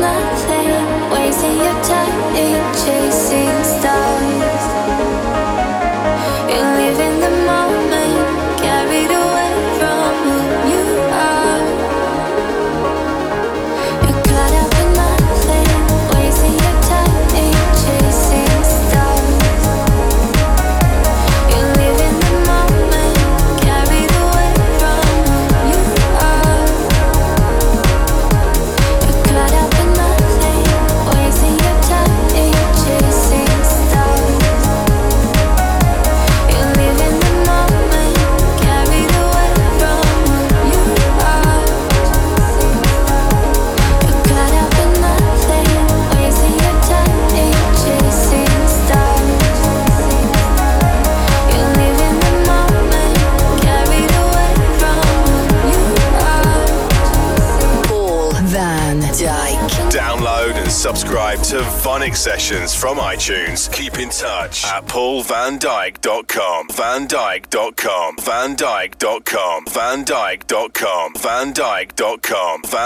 nothing, wasting your time in chasing stars. You live in the moment, carried away from who you are. You're caught up in nothing, wasting your time in chasing stars. You live in the moment, carried away from who you are. You're caught up in nothing, wasting your time in chasing stars. You live in the moment, carried away from who you are. You're caught up in nothing, wasting your time in chasing stars. You live in the moment, carried away from who you are. Paul van Dyk. Download and subscribe to VONYC Sessions from iTunes. Keep in touch at paulvandyk.com, vandyk.com, vandyk.com, vandyk.com, vandyk.com,